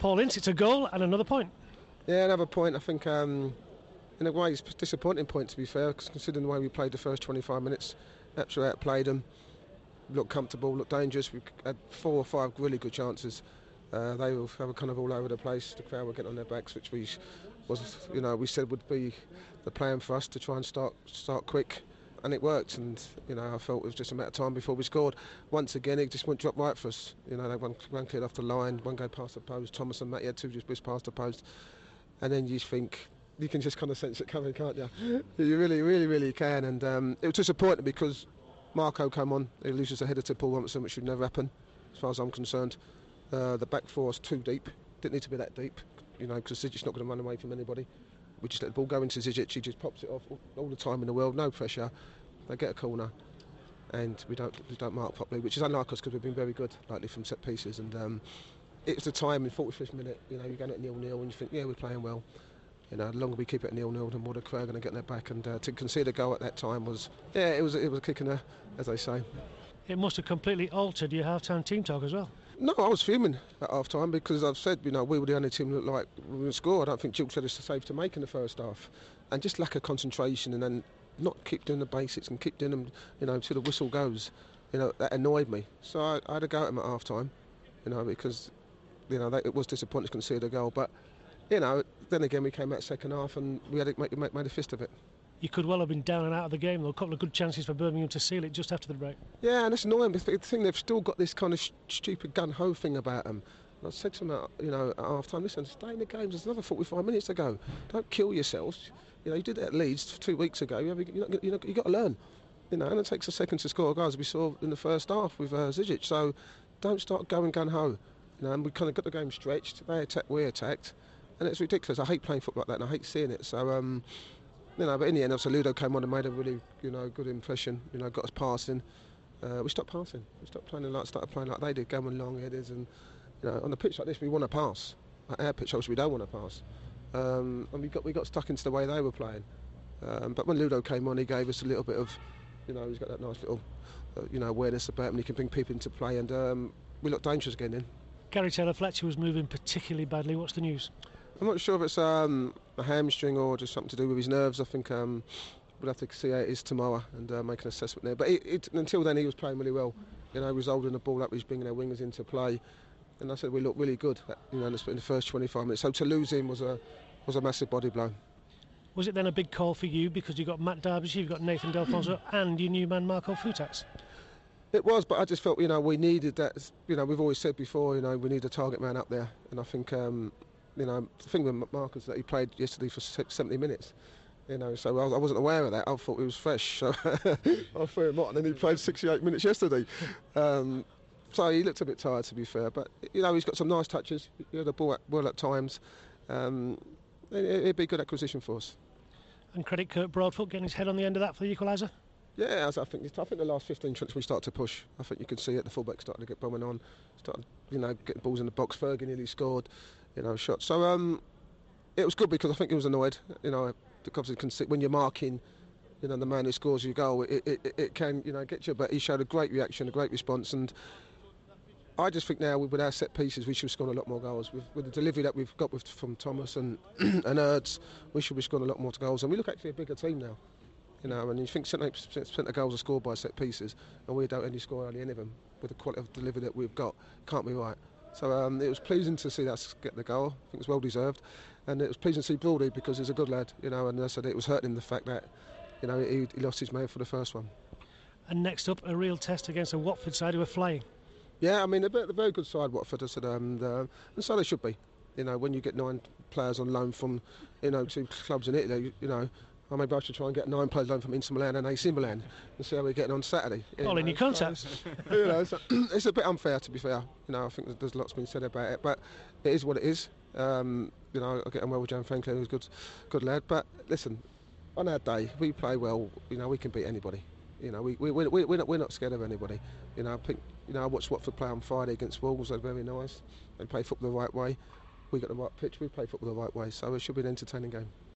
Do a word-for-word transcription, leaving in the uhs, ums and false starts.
Paul Ince, it's a goal and another point. Yeah, another point. I think um, in a way it's a disappointing point, to be fair, cause considering the way we played the first twenty-five minutes. Absolutely outplayed them, looked comfortable, looked dangerous. We had four or five really good chances. Uh, they, were, they were kind of all over the place. The crowd were getting on their backs, which we was, you know, we said would be the plan for us to try and start start quick, and it worked. And you know, I felt it was just a matter of time before we scored. Once again, it just went drop right for us. You know, they one, one cleared off the line, one go past the post. Thomas and Matty had two just whizzed past the post, and then you think you can just kind of sense it coming, can't you? You really, really, really can. And um, it was disappointing because Marco came on. He loses a header to Paul Robinson, which should never happen, as far as I'm concerned. Uh, the back four was too deep. Didn't need to be that deep, you know, because Zigic's not going to run away from anybody. We just let the ball go into Zigic. He just pops it off all, all the time in the world, no pressure. They get a corner, and we don't we don't mark properly, which is unlike us because we've been very good lately from set pieces. And um, it was the time in forty-fifth minute. You know, you're going at nil nil, and you think, yeah, we're playing well. You know, the longer we keep it at nil nil, the more the crowd are going to get their back. And uh, to concede a goal at that time was, yeah, it was it was a kick in the, as they say. It must have completely altered your half-time team talk as well. No, I was fuming at half time because I've said, you know, we were the only team that looked like we were going to score. I don't think Duke said it's a save to make in the first half. And just lack of concentration, and then not keep doing the basics and keep doing them, you know, till the whistle goes. You know, that annoyed me. So I, I had to go at them at half time, you know, because, you know, they, it was disappointing to concede a goal. But, you know, then again we came out second half and we had to make, make, made a fist of it. You could well have been down and out of the game, though. A couple of good chances for Birmingham to seal it just after the break. Yeah, and it's annoying. The thing, they've still got this kind of sh- stupid gun-ho thing about them. And I said to them, at, you know, at half-time, listen, stay in the game. There's another forty-five minutes to go. Don't kill yourselves. You know, you did that at Leeds two weeks ago. You have, you're not, you're not, you've got to learn. You know, and it takes a second to score a goal, as we saw in the first half with uh, Zigic. So don't start going gun-ho. You know, and we kind of got the game stretched. They attacked, we attacked. And it's ridiculous. I hate playing football like that, and I hate seeing it. So, um... You know, but in the end, obviously, Ludo came on and made a really, you know, good impression. You know, got us passing. Uh, we stopped passing. We stopped playing like, started playing like they did, going long headers. And you know, on a pitch like this, we want to pass. At our pitch, obviously, we don't want to pass. Um, and we got we got stuck into the way they were playing. Um, but when Ludo came on, he gave us a little bit of, you know, he's got that nice little, uh, you know, awareness about him. He can bring people into play, and um, we look dangerous again then. Gary Taylor-Fletcher was moving particularly badly. What's the news? I'm not sure if it's um, a hamstring or just something to do with his nerves. I think um, we'll have to see how it is tomorrow and uh, make an assessment there. But it, it, until then, he was playing really well. You know, he was holding the ball up, he was bringing our wingers into play, and I said we looked really good. You know, in the, in the first twenty-five minutes. So to lose him was a was a massive body blow. Was it then a big call for you because you got Matt Derbyshire, you've got Nathan Delfonso, and your new man Marco Futas? It was, but I just felt, you know, we needed that. You know, we've always said before, you know, we need a target man up there, and I think. Um, You know, the thing with Mark is that he played yesterday for seventy minutes. You know, so I wasn't aware of that. I thought he was fresh, so I threw him on, and he played sixty-eight minutes yesterday. Um, so he looked a bit tired, to be fair. But you know, he's got some nice touches. He had the ball at, well at times. Um, it, it'd be a good acquisition for us. And credit Kurt Broadfoot getting his head on the end of that for the equaliser. Yeah, I think I think the last fifteen trips we started to push. I think you could see it. The fullback started to get bombing on, started, you know, getting balls in the box. Fergie nearly scored, you know, shots. So um, it was good because I think he was annoyed. You know, because you can see when you're marking, you know, the man who scores your goal, it, it, it can, you know, get you. But he showed a great reaction, a great response, and I just think now with our set pieces we should have scored a lot more goals. With, with the delivery that we've got with from Thomas and and Erds, we should be scoring a lot more goals. And we look actually a bigger team now. You know, and you think seventy-eight percent of goals are scored by set pieces, and we don't only score only any of them with the quality of delivery that we've got. Can't be right. So um, it was pleasing to see us get the goal. I think it was well deserved, and it was pleasing to see Broady because he's a good lad. You know, and I said it was hurting him the fact that, you know, he, he lost his man for the first one. And next up, a real test against a Watford side who are flying. Yeah, I mean, they're a very good side, Watford. I said, um, uh, and so they should be. You know, when you get nine players on loan from, you know, two clubs in Italy, you know. Well, maybe I should try and get nine players loan from Inter Milan and A C Milan and see how we're getting on Saturday. You All know, in your contacts. So you know, so it's a bit unfair, to be fair. You know, I think there's lots been said about it, but it is what it is. Um, you know, I get on well with Jan Franklin, who's a good, good lad. But listen, on our day, we play well. You know, we can beat anybody. You know, we we we we're not we're not scared of anybody. You know, I think, you know, I watched Watford play on Friday against Wolves. They're very nice. They play football the right way. We got the right pitch. We play football the right way. So it should be an entertaining game.